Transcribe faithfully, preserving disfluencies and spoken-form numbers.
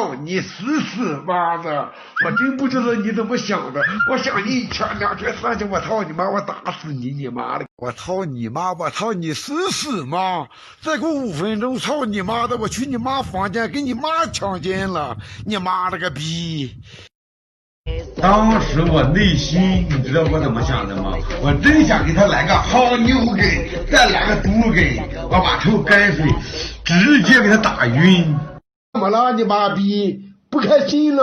操你死死妈的！我真不知道你怎么想的，我想你一拳两拳三拳，我操你妈，我打死你你妈的！我操你妈！我操你死死妈！再过五分钟，操你妈的！我去你妈房间给你妈强奸了！你妈了个逼！当时我内心，你知道我怎么想的吗？我真想给他来个好牛根，再来个毒根，我把头泔水，直接给他打晕。怎么了？你妈逼！不开心了？